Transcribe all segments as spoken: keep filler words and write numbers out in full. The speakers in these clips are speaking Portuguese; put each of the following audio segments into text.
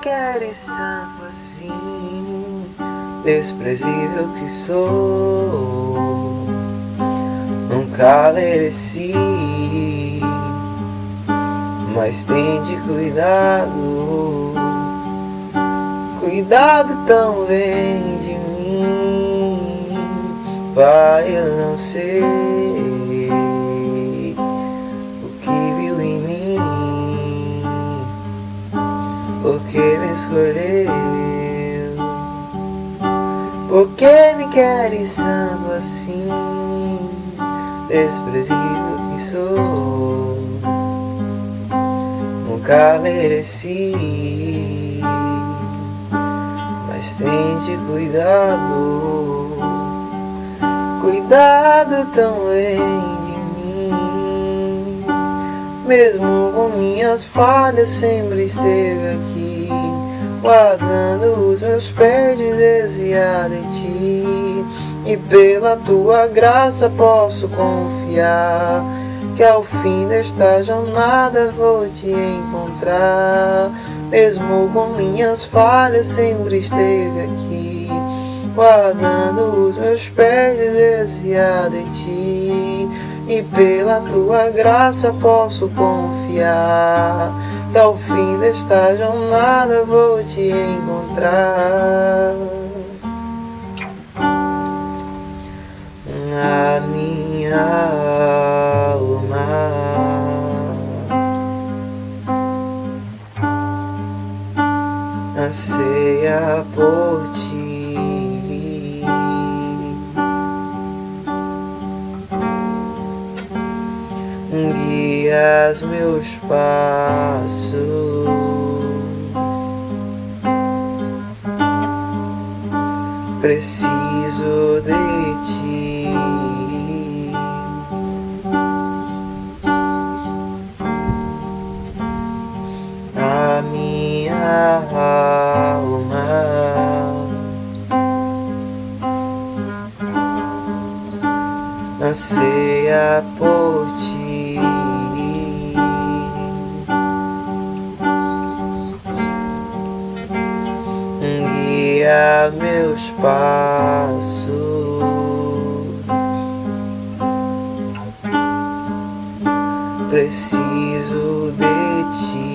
queres tanto assim? Desprezível que sou, nunca mereci, mas tende cuidado, cuidado também de mim. Pai, eu não sei o que viu em mim, porque me escolheu, porque me queres tanto assim, desprezível que sou, nunca mereci, mas tente cuidado, cuidado também de mim. Mesmo com minhas falhas sempre esteve aqui, guardando os meus pés de desviar de ti. E pela tua graça posso confiar que ao fim desta jornada vou te encontrar. Mesmo com minhas falhas sempre esteve aqui, guardando os meus pés de desviar de ti. E pela tua graça posso confiar que ao fim desta jornada vou te encontrar. A minha alma anseia por ti, guias meus passos, preciso de ti. A minha alma anseia por ti, guia meus passos, preciso de ti.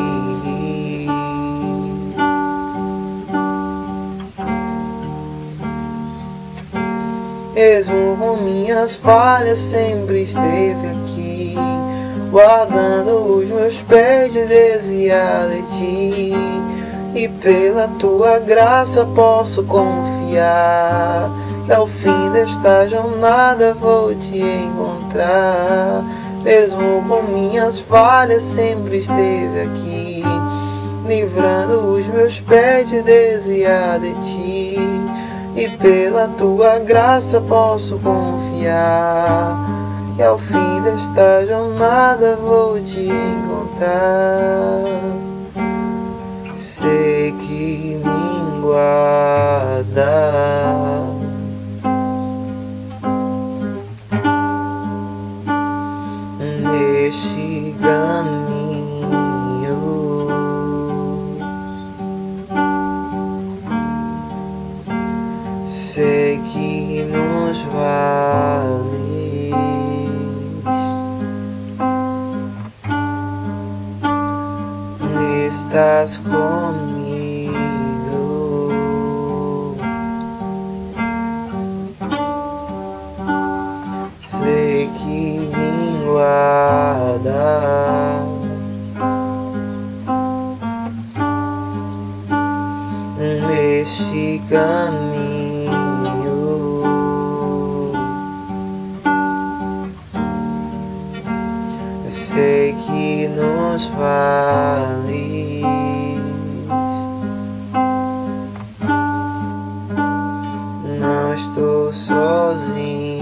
Mesmo com minhas falhas sempre esteve aqui, guardando os meus pés de desviar de ti. E pela tua graça posso confiar que ao fim desta jornada vou te encontrar. Mesmo com minhas falhas sempre esteve aqui, livrando os meus pés de desviar de ti. E pela tua graça posso confiar que ao fim desta jornada vou te encontrar. Sei que me guarda neste caminho, sei que nos vales estás comigo, sei que me guarda neste caminho, sei que nos vales não estou sozinho.